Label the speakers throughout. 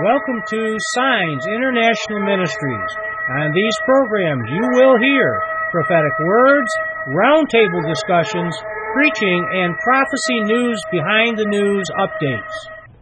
Speaker 1: Welcome to Signs International Ministries. On these programs you will hear prophetic words, roundtable discussions, preaching, and prophecy news behind the news updates.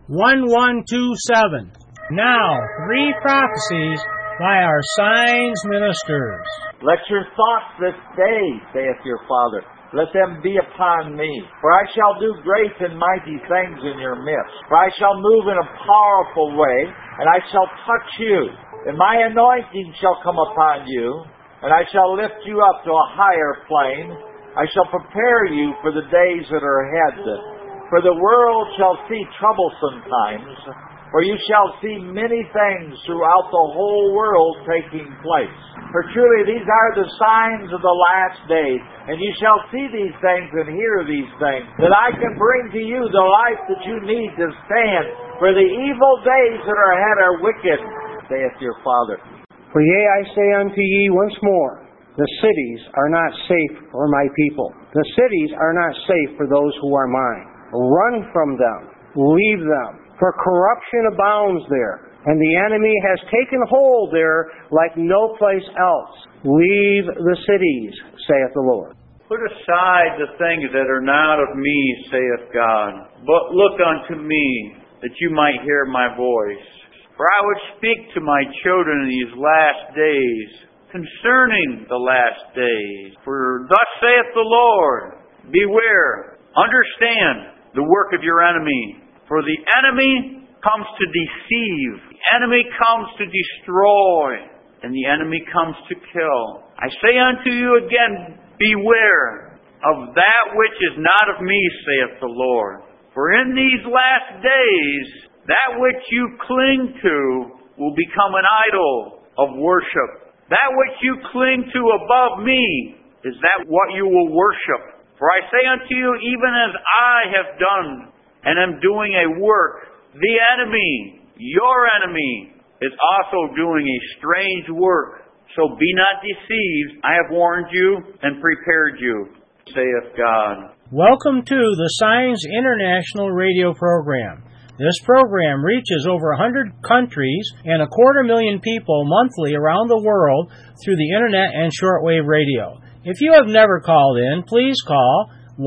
Speaker 1: 1127. Now, 3 prophecies by our Signs ministers.
Speaker 2: Let your thoughts this day, saith your Father, let them be upon me. For I shall do great and mighty things in your midst. For I shall move in a powerful way, and I shall touch you. And my anointing shall come upon you, and I shall lift you up to a higher plane. I shall prepare you for the days that are ahead. For the world shall see troublesome times, for you shall see many things throughout the whole world taking place. For truly these are the signs of the last days, and you shall see these things and hear these things, that I can bring to you the life that you need to stand. For the evil days that are ahead are wicked, saith your Father.
Speaker 3: For yea, I say unto ye once more, the cities are not safe for my people. The cities are not safe for those who are mine. Run from them, leave them, for corruption abounds there, and the enemy has taken hold there like no place else. Leave the cities, saith the Lord.
Speaker 4: Put aside the things that are not of me, saith God, but look unto me, that you might hear my voice. For I would speak to my children in these last days, concerning the last days. For thus saith the Lord, beware, understand the work of your enemy. For the enemy comes to deceive, the enemy comes to destroy, and the enemy comes to kill. I say unto you again, beware of that which is not of me, saith the Lord. For in these last days, that which you cling to will become an idol of worship. That which you cling to above me is that what you will worship. For I say unto you, even as I have done and am doing a work, the enemy, your enemy, is also doing a strange work. So be not deceived. I have warned you and prepared you, saith God.
Speaker 1: Welcome to the Signs International radio program. This program reaches over 100 countries and 250,000 people monthly around the world through the internet and shortwave radio. If you have never called in, please call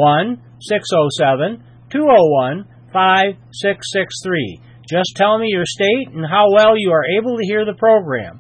Speaker 1: 1-607-201-5663. Just tell me your state and how well you are able to hear the program.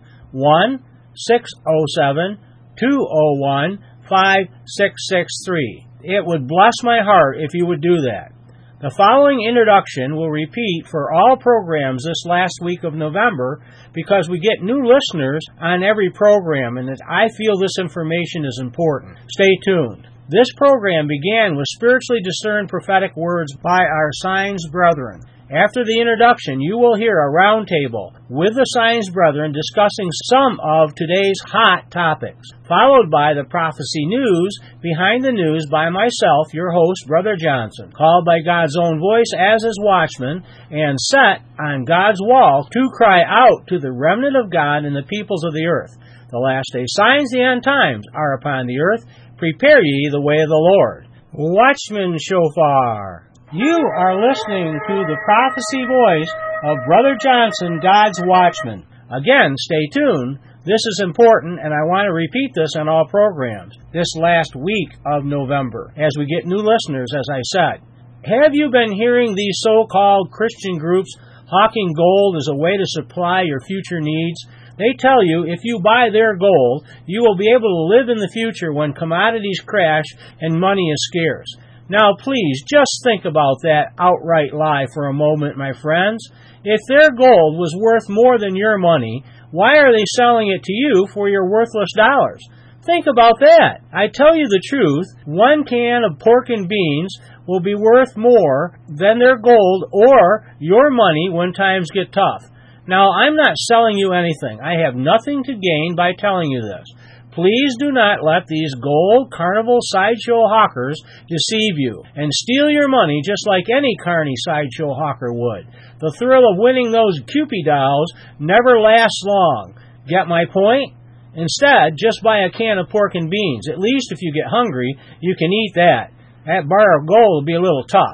Speaker 1: 1-607-201-5663. It would bless my heart if you would do that. The following introduction will repeat for all programs this last week of November because we get new listeners on every program and I feel this information is important. Stay tuned. This program began with spiritually discerned prophetic words by our Signs Brethren. After the introduction, you will hear a roundtable with the Signs Brethren discussing some of today's hot topics, followed by the prophecy news behind the news by myself, your host, Brother Johnson, called by God's own voice as his watchman and set on God's wall to cry out to the remnant of God and the peoples of the earth. The last day signs, the end times are upon the earth. Prepare ye the way of the Lord. Watchman Shofar. You are listening to the prophecy voice of Brother Johnson, God's watchman. Again, stay tuned. This is important, and I want to repeat this on all programs this last week of November as we get new listeners, as I said. Have you been hearing these so-called Christian groups hawking gold as a way to supply your future needs? They tell you if you buy their gold, you will be able to live in the future when commodities crash and money is scarce. Now, please, just think about that outright lie for a moment, my friends. If their gold was worth more than your money, why are they selling it to you for your worthless dollars? Think about that. I tell you the truth, 1 can of pork and beans will be worth more than their gold or your money when times get tough. Now, I'm not selling you anything. I have nothing to gain by telling you this. Please do not let these gold carnival sideshow hawkers deceive you and steal your money just like any carny sideshow hawker would. The thrill of winning those Cupid dolls never lasts long. Get my point? Instead, just buy a can of pork and beans. At least if you get hungry, you can eat that. That bar of gold will be a little tough.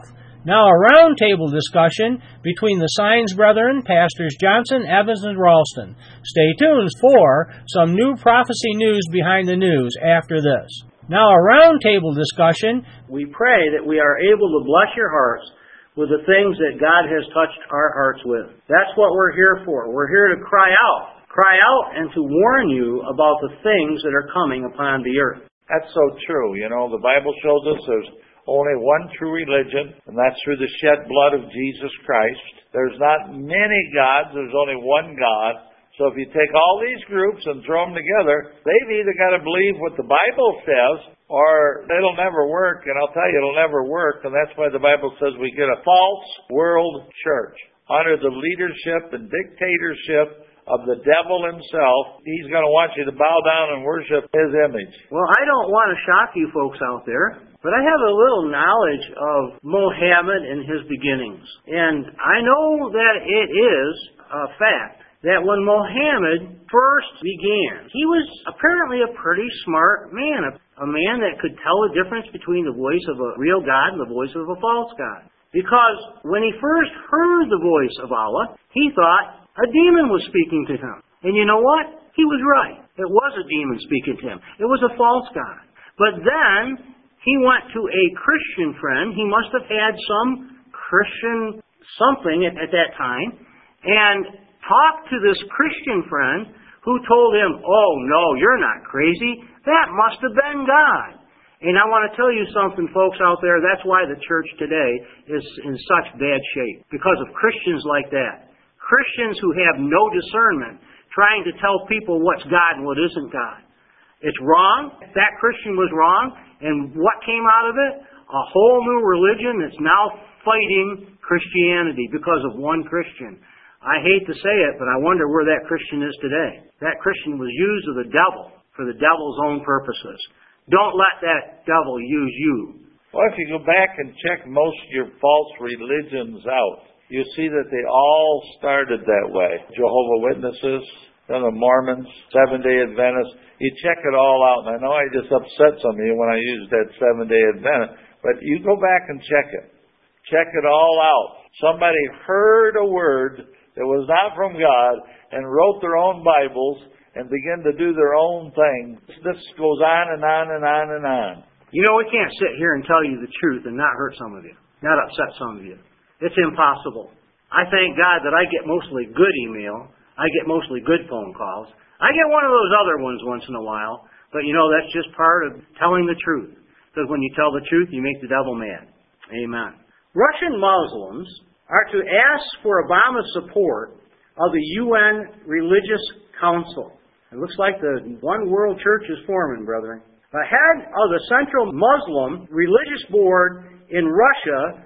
Speaker 1: Now a roundtable discussion between the Signs Brethren, Pastors Johnson, Evans, and Ralston. Stay tuned for some new prophecy news behind the news after this. Now a roundtable discussion.
Speaker 3: We pray that we are able to bless your hearts with the things that God has touched our hearts with. That's what we're here for. We're here to cry out and to warn you about the things that are coming upon the earth.
Speaker 2: That's so true. You know, the Bible shows us there's only one true religion, and that's through the shed blood of Jesus Christ. There's not many gods, there's only one God. So if you take all these groups and throw them together, they've either got to believe what the Bible says, or it'll never work. And I'll tell you, it'll never work, and that's why the Bible says we get a false world church under the leadership and dictatorship of the devil himself. He's going to want you to bow down and worship his image.
Speaker 3: Well, I don't want to shock you folks out there, but I have a little knowledge of Mohammed and his beginnings. And I know that it is a fact that when Mohammed first began, he was apparently a pretty smart man, a man that could tell the difference between the voice of a real God and the voice of a false God. Because when he first heard the voice of Allah, he thought a demon was speaking to him. And you know what? He was right. It was a demon speaking to him. It was a false god. But then he went to a Christian friend. He must have had some Christian something at that time, and talked to this Christian friend who told him, "Oh, no, you're not crazy. That must have been God." And I want to tell you something, folks out there. That's why the church today is in such bad shape, because of Christians like that. Christians who have no discernment, trying to tell people what's God and what isn't God. It's wrong. That Christian was wrong. And what came out of it? A whole new religion that's now fighting Christianity because of one Christian. I hate to say it, but I wonder where that Christian is today. That Christian was used of the devil for the devil's own purposes. Don't let that devil use you.
Speaker 2: Well, if you go back and check most of your false religions out, you see that they all started that way. Jehovah's Witnesses, then the Mormons, Seventh-day Adventists. You check it all out. And I know I just upset some of you when I used that Seventh-day Adventist. But you go back and check it. Check it all out. Somebody heard a word that was not from God and wrote their own Bibles and began to do their own thing. This goes on and on and on and on.
Speaker 3: You know, we can't sit here and tell you the truth and not hurt some of you, not upset some of you. It's impossible. I thank God that I get mostly good email. I get mostly good phone calls. I get one of those other ones once in a while. But you know, that's just part of telling the truth. Because when you tell the truth, you make the devil mad. Amen. Russian Muslims are to ask for Obama's support of the UN Religious Council. It looks like the one world church is forming, brethren. The head of the Central Muslim Religious Board in Russia,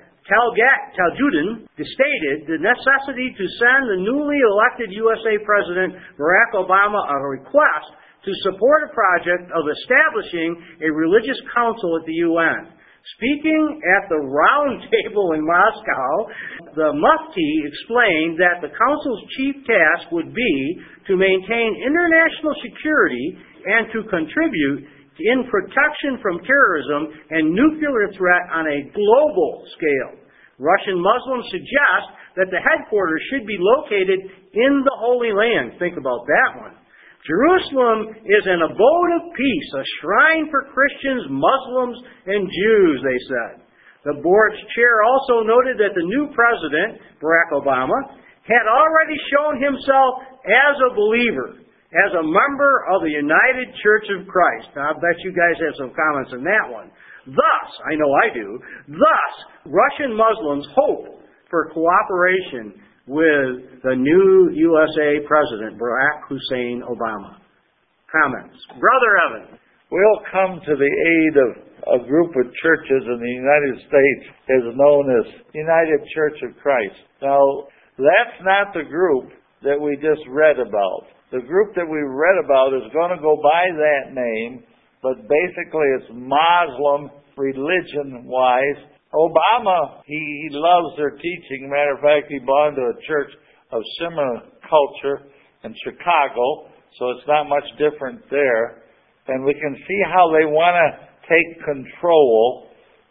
Speaker 3: Tajuddin, stated the necessity to send the newly elected USA President Barack Obama a request to support a project of establishing a religious council at the UN. Speaking at the round table in Moscow, the Mufti explained that the council's chief task would be to maintain international security and to contribute in protection from terrorism and nuclear threat on a global scale. Russian Muslims suggest that the headquarters should be located in the Holy Land. Think about that one. Jerusalem is an abode of peace, a shrine for Christians, Muslims, and Jews, they said. The board's chair also noted that the new president, Barack Obama, had already shown himself as a believer, as a member of the United Church of Christ. Now, I bet you guys have some comments on that one. Thus, I know I do, thus, Russian Muslims hope for cooperation with the new USA President, Barack Hussein Obama. Comments? Brother Evan.
Speaker 2: We'll come to the aid of a group of churches in the United States is known as United Church of Christ. Now, that's not the group that we just read about. The group that we read about is going to go by that name, but basically it's Muslim religion-wise. Obama, he loves their teaching. Matter of fact, he belonged to a church of similar culture in Chicago, so it's not much different there. And we can see how they want to take control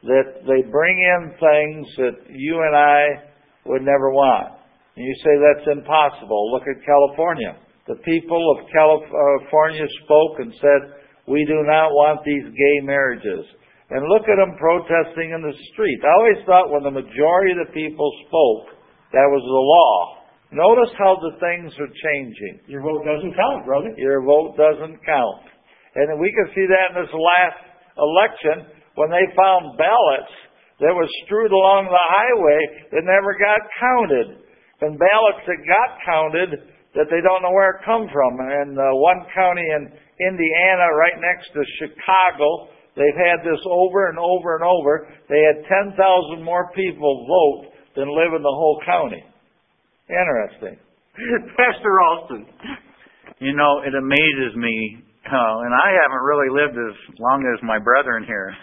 Speaker 2: that they bring in things that you and I would never want. And you say that's impossible. Look at California. The people of California spoke and said, we do not want these gay marriages. And look at them protesting in the street. I always thought when the majority of the people spoke, that was the law. Notice how the things are changing.
Speaker 3: Your vote doesn't count, brother.
Speaker 2: Your vote doesn't count. And we can see that in this last election when they found ballots that were strewed along the highway that never got counted. And ballots that got counted that they don't know where it come from. And one county in Indiana right next to Chicago, they've had this over and over and over. They had 10,000 more people vote than live in the whole county. Interesting.
Speaker 3: Pastor Alston.
Speaker 4: You know, it amazes me, and I haven't really lived as long as my brethren here,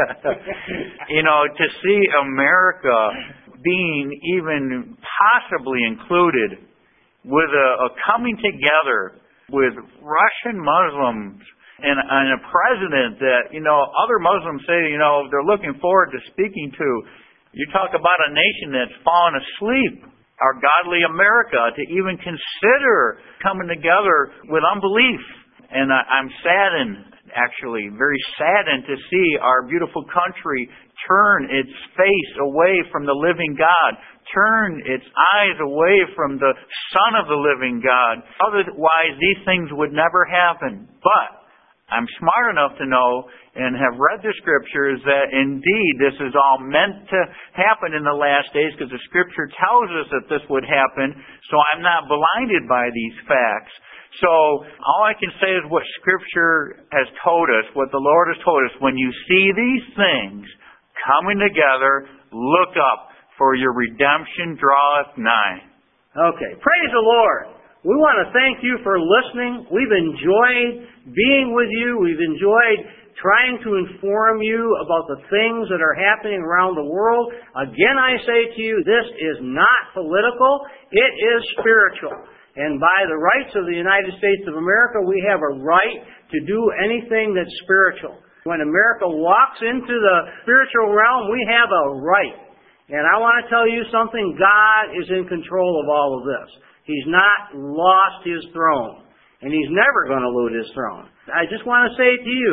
Speaker 4: you know, to see America being even possibly included with a coming together with Russian Muslims and a president that, you know, other Muslims say, you know, they're looking forward to speaking to. You talk about a nation that's fallen asleep, our godly America, to even consider coming together with unbelief. And I'm saddened, actually, very saddened to see our beautiful country turn its face away from the living God, turn its eyes away from the Son of the living God. Otherwise, these things would never happen. But I'm smart enough to know and have read the Scriptures that indeed this is all meant to happen in the last days, because the Scripture tells us that this would happen, so I'm not blinded by these facts. So all I can say is what Scripture has told us, what the Lord has told us. When you see these things coming together, look up, for your redemption draweth nigh.
Speaker 3: Okay, praise the Lord. We want to thank you for listening. We've enjoyed being with you. We've enjoyed trying to inform you about the things that are happening around the world. Again, I say to you, this is not political. It is spiritual. And by the rights of the United States of America, we have a right to do anything that's spiritual. When America walks into the spiritual realm, we have a right. And I want to tell you something. God is in control of all of this. He's not lost His throne. And He's never going to lose His throne. I just want to say to you,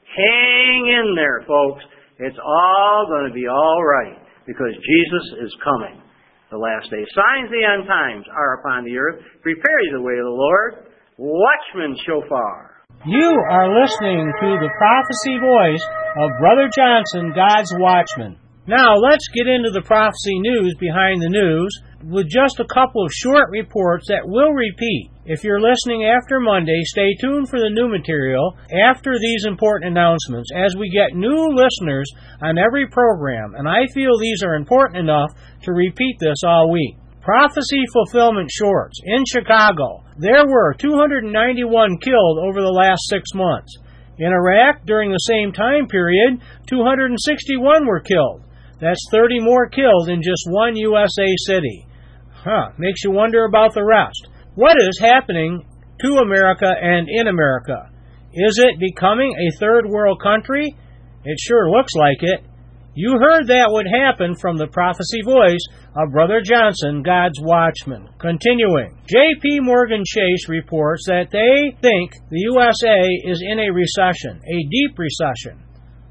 Speaker 3: hang in there, folks. It's all going to be all right, because Jesus is coming. The last day. Signs of the end times are upon the earth. Prepare you the way of the Lord. Watchman Shofar.
Speaker 1: You are listening to the prophecy voice of Brother Johnson, God's Watchman. Now, let's get into the prophecy news behind the news with just a couple of short reports that will repeat. If you're listening after Monday, stay tuned for the new material after these important announcements as we get new listeners on every program, and I feel these are important enough to repeat this all week. Prophecy fulfillment shorts. In Chicago, there were 291 killed over the last 6 months. In Iraq, during the same time period, 261 were killed. That's 30 more killed in just one USA city. Makes you wonder about the rest. What is happening to America and in America? Is it becoming a third world country? It sure looks like it. You heard that would happen from the prophecy voice of Brother Johnson, God's Watchman. Continuing, J.P. Morgan Chase reports that they think the USA is in a recession, a deep recession.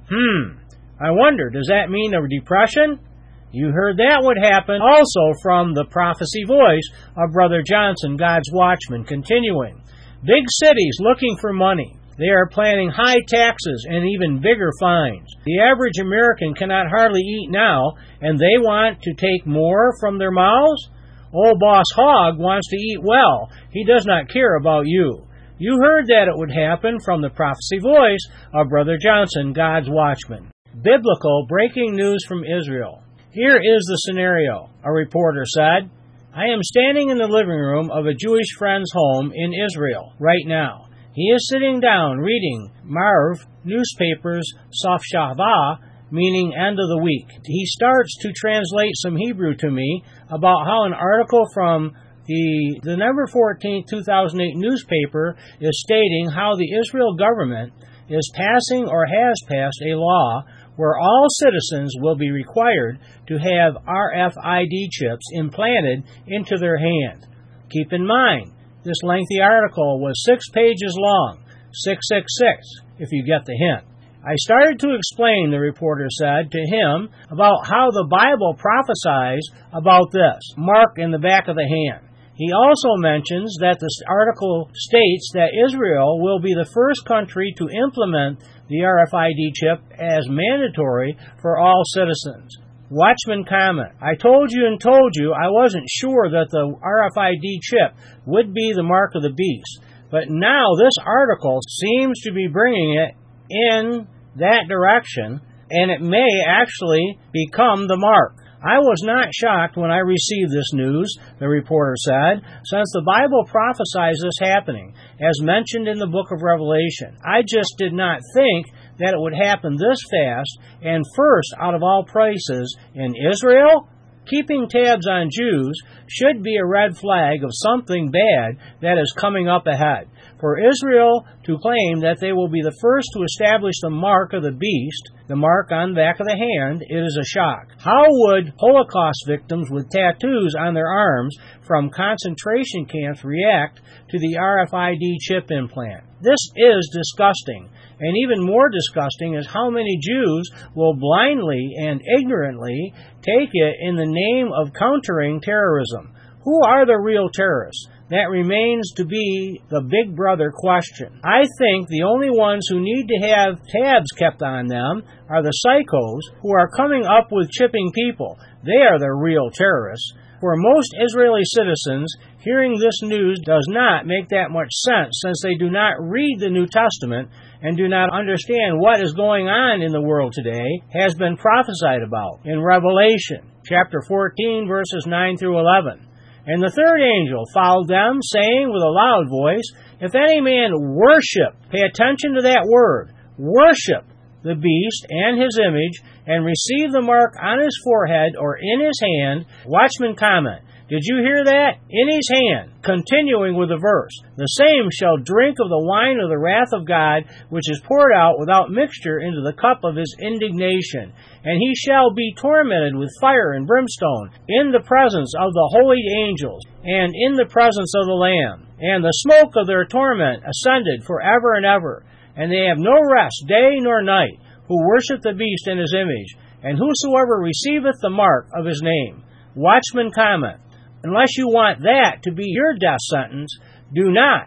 Speaker 1: I wonder, does that mean a depression? You heard that would happen also from the prophecy voice of Brother Johnson, God's Watchman. Continuing, big cities looking for money. They are planning high taxes and even bigger fines. The average American cannot hardly eat now, and they want to take more from their mouths? Old Boss Hogg wants to eat well. He does not care about you. You heard that it would happen from the prophecy voice of Brother Johnson, God's Watchman. Biblical breaking news from Israel. Here is the scenario, a reporter said. I am standing in the living room of a Jewish friend's home in Israel right now. He is sitting down reading Marv newspaper's Sof Shavah, meaning end of the week. He starts to translate some Hebrew to me about how an article from the November 14, 2008 newspaper is stating how the Israel government is passing or has passed a law where all citizens will be required to have RFID chips implanted into their hand. Keep in mind, this lengthy article was 6 pages long, 666, if you get the hint. I started to explain, the reporter said, to him about how the Bible prophesies about this mark in the back of the hand. He also mentions that the article states that Israel will be the first country to implement the RFID chip as mandatory for all citizens. Watchman comment, I told you I wasn't sure that the RFID chip would be the mark of the beast, but now this article seems to be bringing it in that direction, and it may actually become the mark. I was not shocked when I received this news, the reporter said, since the Bible prophesies this happening, as mentioned in the book of Revelation. I just did not think that it would happen this fast and first out of all places in Israel. Keeping tabs on Jews should be a red flag of something bad that is coming up ahead. For Israel to claim that they will be the first to establish the mark of the beast, the mark on the back of the hand, it is a shock. How would Holocaust victims with tattoos on their arms from concentration camps react to the RFID chip implant? This is disgusting. And even more disgusting is how many Jews will blindly and ignorantly take it in the name of countering terrorism. Who are the real terrorists? That remains to be the big brother question. I think the only ones who need to have tabs kept on them are the psychos who are coming up with chipping people. They are the real terrorists. For most Israeli citizens, hearing this news does not make that much sense since they do not read the New Testament and do not understand what is going on in the world today has been prophesied about in Revelation, chapter 14, verses 9 through 11. And the third angel followed them, saying with a loud voice, If any man worship, pay attention to that word, worship the beast and his image, and receive the mark on his forehead or in his hand. Watchman comment, did you hear that? In his hand. Continuing with the verse, the same shall drink of the wine of the wrath of God, which is poured out without mixture into the cup of his indignation. And he shall be tormented with fire and brimstone in the presence of the holy angels and in the presence of the Lamb. And the smoke of their torment ascended forever and ever. And they have no rest day nor night, who worship the beast in his image, and whosoever receiveth the mark of his name. Watchman comment, unless you want that to be your death sentence, do not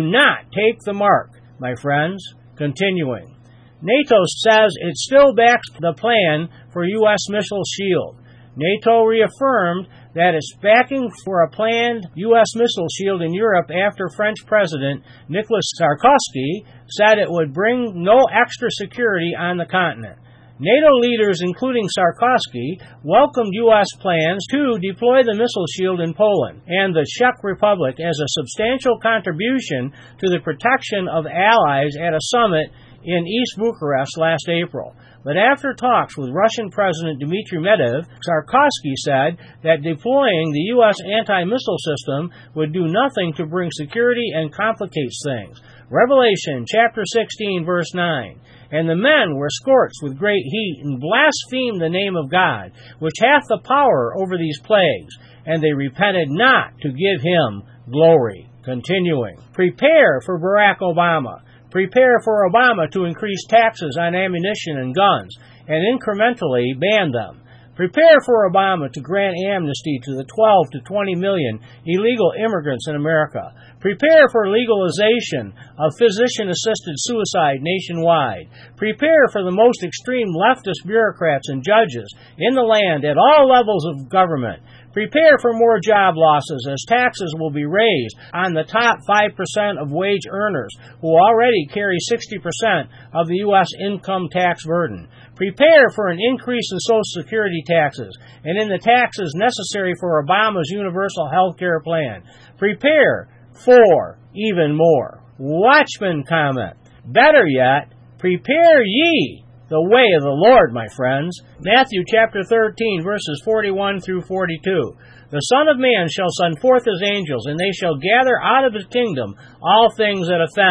Speaker 1: take the mark, my friends. Continuing. NATO says it still backs the plan for U.S. missile shield. NATO reaffirmed that its backing for a planned U.S. missile shield in Europe after French President Nicolas Sarkozy said it would bring no extra security on the continent. NATO leaders, including Sarkozy, welcomed U.S. plans to deploy the missile shield in Poland and the Czech Republic as a substantial contribution to the protection of allies at a summit in East Bucharest last April. But after talks with Russian President Dmitry Medvedev, Sarkozy said that deploying the U.S. anti-missile system would do nothing to bring security and complicates things. Revelation chapter 16, verse 9. And the men were scorched with great heat and blasphemed the name of God, which hath the power over these plagues, and they repented not to give him glory. Continuing. Prepare for Barack Obama. Prepare for Obama to increase taxes on ammunition and guns and incrementally ban them. Prepare for Obama to grant amnesty to the 12 to 20 million illegal immigrants in America. Prepare for legalization of physician-assisted suicide nationwide. Prepare for the most extreme leftist bureaucrats and judges in the land at all levels of government. Prepare for more job losses as taxes will be raised on the top 5% of wage earners who already carry 60% of the U.S. income tax burden. Prepare for an increase in Social Security taxes and in the taxes necessary for Obama's universal health care plan. Prepare for even more. Watchman comment. Better yet, prepare ye the way of the Lord, my friends. Matthew chapter 13, verses 41 through 42. The Son of Man shall send forth his angels, and they shall gather out of his kingdom all things that offend,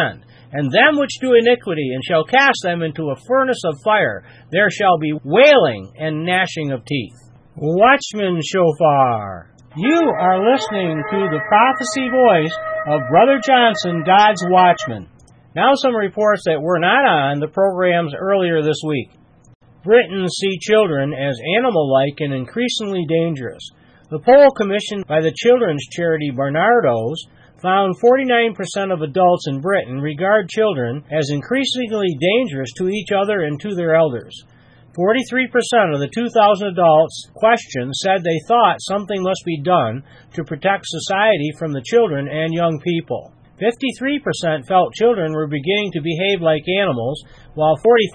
Speaker 1: and them which do iniquity, and shall cast them into a furnace of fire. There shall be wailing and gnashing of teeth. Watchman Shofar. You are listening to the prophecy voice of Brother Johnson, God's Watchman. Now some reports that were not on the programs earlier this week. Britons see children as animal-like and increasingly dangerous. The poll commissioned by the children's charity Barnardo's found 49% of adults in Britain regard children as increasingly dangerous to each other and to their elders. 43% of the 2,000 adults questioned said they thought something must be done to protect society from the children and young people. 53% felt children were beginning to behave like animals, while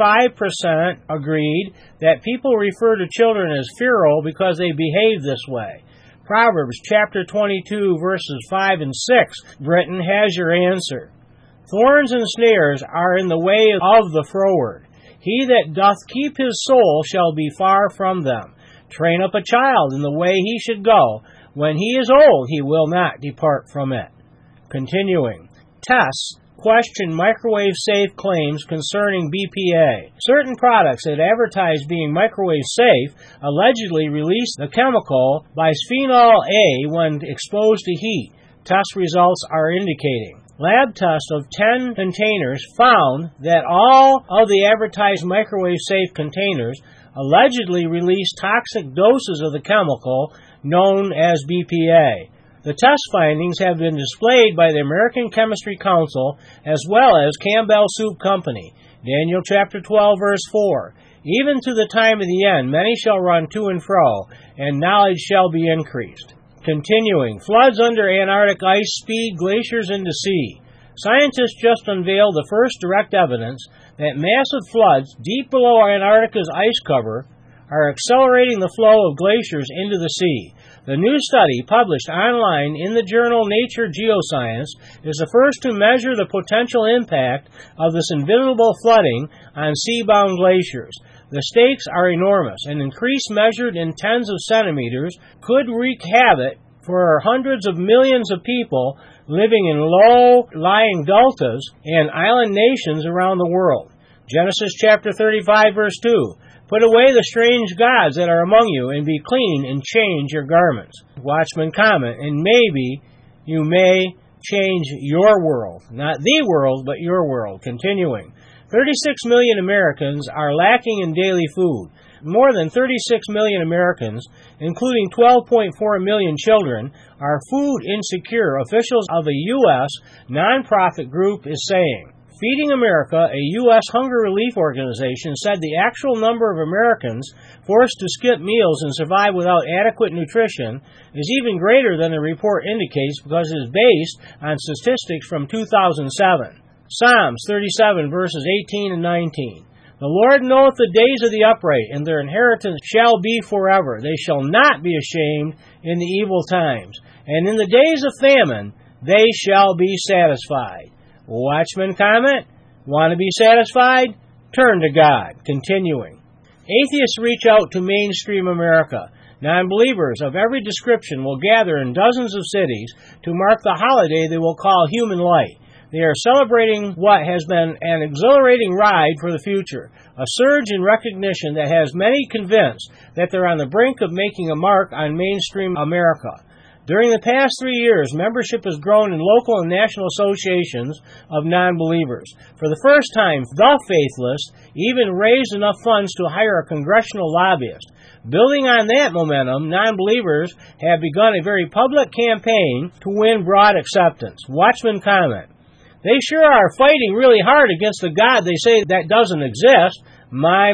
Speaker 1: 45% agreed that people refer to children as feral because they behave this way. Proverbs chapter 22, verses 5 and 6, Britain has your answer. Thorns and snares are in the way of the froward. He that doth keep his soul shall be far from them. Train up a child in the way he should go. When he is old, he will not depart from it. Continuing. Tests question microwave-safe claims concerning BPA. Certain products that advertise being microwave-safe allegedly release the chemical bisphenol A when exposed to heat. Test results are indicating. Lab tests of 10 containers found that all of the advertised microwave-safe containers allegedly release toxic doses of the chemical known as BPA. The test findings have been displayed by the American Chemistry Council as well as Campbell Soup Company. Daniel chapter 12, verse 4. Even to the time of the end, many shall run to and fro, and knowledge shall be increased. Continuing. Floods under Antarctic ice speed glaciers into sea. Scientists just unveiled the first direct evidence that massive floods deep below Antarctica's ice cover are accelerating the flow of glaciers into the sea. The new study, published online in the journal Nature Geoscience, is the first to measure the potential impact of this invisible flooding on sea-bound glaciers. The stakes are enormous. An increase measured in tens of centimeters could wreak havoc for hundreds of millions of people living in low-lying deltas and island nations around the world. Genesis chapter 35, verse 2. Put away the strange gods that are among you, and be clean, and change your garments. Watchman comment, and maybe you may change your world. Not the world, but your world. Continuing. 36 million Americans are lacking in daily food. More than 36 million Americans, including 12.4 million children, are food insecure, officials of a U.S. nonprofit group is saying. Feeding America, a U.S. hunger relief organization, said the actual number of Americans forced to skip meals and survive without adequate nutrition is even greater than the report indicates because it is based on statistics from 2007. Psalms 37, verses 18 and 19. The Lord knoweth the days of the upright, and their inheritance shall be forever. They shall not be ashamed in the evil times, and in the days of famine they shall be satisfied. Watchman comment, want to be satisfied? Turn to God. Continuing. Atheists reach out to mainstream America. Non-believers of every description will gather in dozens of cities to mark the holiday they will call Human Light. They are celebrating what has been an exhilarating ride for the future, a surge in recognition that has many convinced that they're on the brink of making a mark on mainstream America. During the past 3 years, membership has grown in local and national associations of non-believers. For the first time, the Faithless even raised enough funds to hire a congressional lobbyist. Building on that momentum, non-believers have begun a very public campaign to win broad acceptance. Watchman comment. They sure are fighting really hard against the God they say that doesn't exist. My.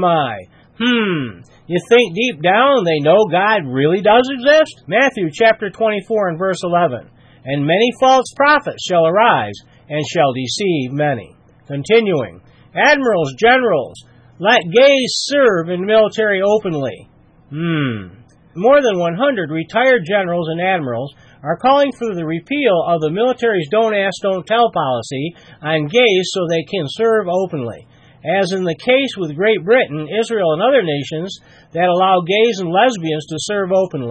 Speaker 1: You think deep down they know God really does exist? Matthew chapter 24 and verse 11. And many false prophets shall arise and shall deceive many. Continuing. Admirals, generals, let gays serve in military openly. More than 100 retired generals and admirals are calling for the repeal of the military's don't ask, don't tell policy on gays so they can serve openly. As in the case with Great Britain, Israel, and other nations that allow gays and lesbians to serve openly.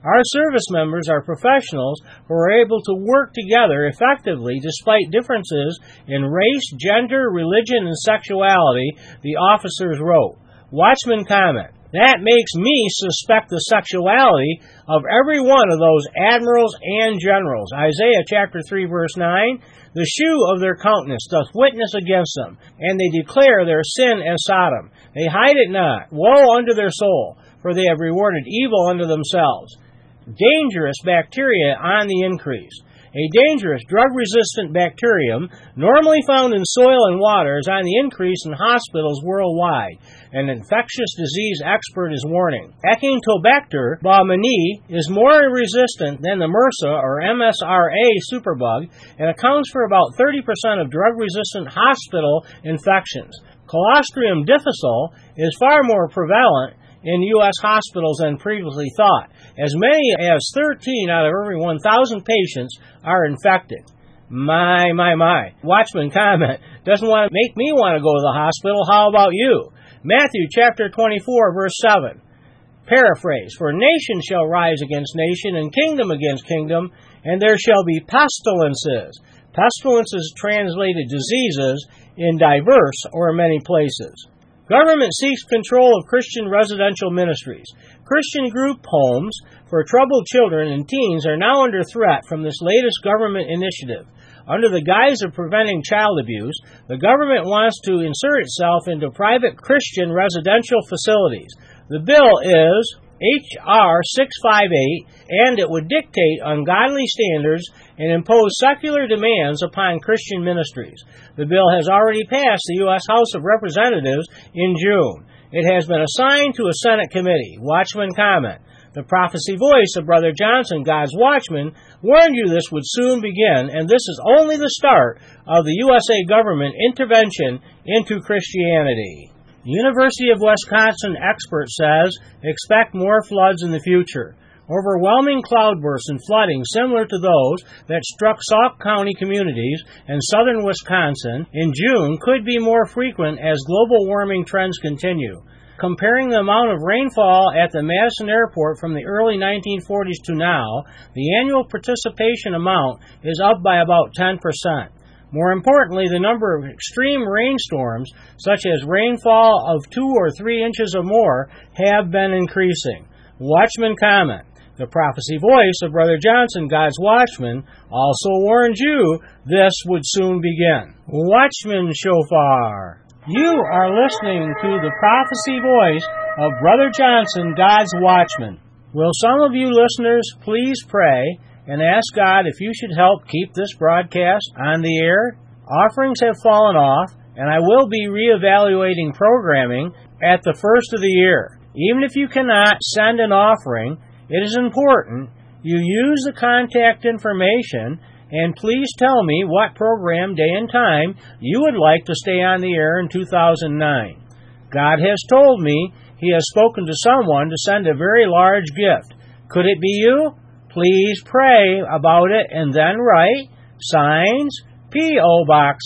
Speaker 1: Our service members are professionals who are able to work together effectively despite differences in race, gender, religion, and sexuality, the officers wrote. Watchman comment, that makes me suspect the sexuality of every one of those admirals and generals. Isaiah chapter 3 verse 9, the shew of their countenance doth witness against them, and they declare their sin as Sodom. They hide it not. Woe unto their soul, for they have rewarded evil unto themselves. Dangerous bacteria on the increase. A dangerous drug-resistant bacterium normally found in soil and water is on the increase in hospitals worldwide. An infectious disease expert is warning. Acinetobacter baumannii is more resistant than the MRSA or MRSA superbug and accounts for about 30% of drug-resistant hospital infections. Clostridium difficile is far more prevalent in U.S. hospitals than previously thought. As many as 13 out of every 1,000 patients are infected. My. Watchman comment, doesn't want to make me want to go to the hospital. How about you? Matthew chapter 24, verse 7. Paraphrase, for nation shall rise against nation, and kingdom against kingdom, and there shall be pestilences. Pestilences translated diseases in diverse or many places. Government seeks control of Christian residential ministries. Christian group homes for troubled children and teens are now under threat from this latest government initiative. Under the guise of preventing child abuse, the government wants to insert itself into private Christian residential facilities. The bill is H.R. 658, and it would dictate ungodly standards and impose secular demands upon Christian ministries. The bill has already passed the U.S. House of Representatives in June. It has been assigned to a Senate committee. Watchman comment. The prophecy voice of Brother Johnson, God's Watchman, warned you this would soon begin, and this is only the start of the USA government intervention into Christianity. University of Wisconsin expert says, expect more floods in the future. Overwhelming cloudbursts and flooding similar to those that struck Sauk County communities and southern Wisconsin in June could be more frequent as global warming trends continue. Comparing the amount of rainfall at the Madison Airport from the early 1940s to now, the annual participation amount is up by about 10%. More importantly, the number of extreme rainstorms, such as rainfall of 2 or 3 inches or more, have been increasing. Watchman comment. The prophecy voice of Brother Johnson, God's Watchman, also warned you this would soon begin. Watchman Shofar. You are listening to the prophecy voice of Brother Johnson, God's Watchman. Will some of you listeners please pray and ask God if you should help keep this broadcast on the air? Offerings have fallen off, and I will be reevaluating programming at the first of the year. Even if you cannot send an offering, it is important you use the contact information and please tell me what program, day, and time you would like to stay on the air in 2009. God has told me He has spoken to someone to send a very large gift. Could it be you? Please pray about it and then write signs P.O. Box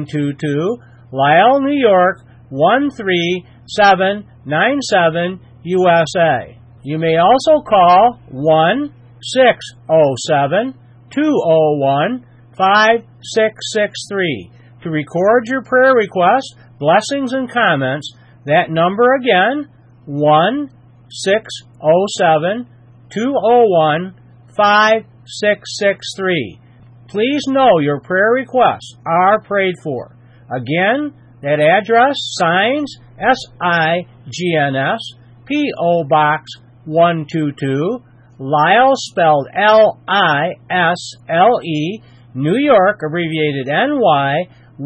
Speaker 1: 122, Lisle, New York 13797, USA. You may also call 1-607-201-5663 to record your prayer requests, blessings, and comments. That number again, 1-607-201-5663. Please know your prayer requests are prayed for. Again, that address, Signs, S-I-G-N-S, P.O. Box 122, Lisle, spelled L-I-S-L-E, New York, abbreviated N-Y,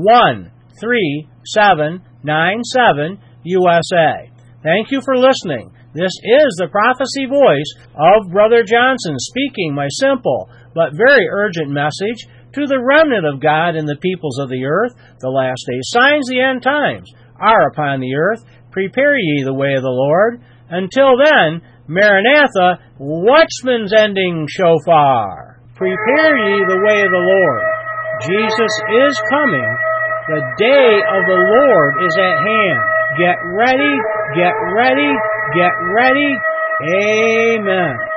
Speaker 1: 13797, USA. Thank you for listening. This is the prophecy voice of Brother Johnson speaking my simple but very urgent message to the remnant of God and the peoples of the earth. The last days signs, the end times, are upon the earth. Prepare ye the way of the Lord. Until then, Maranatha, Watchman's ending shofar. Prepare ye the way of the Lord. Jesus is coming. The day of the Lord is at hand. Get ready, get ready, get ready. Amen.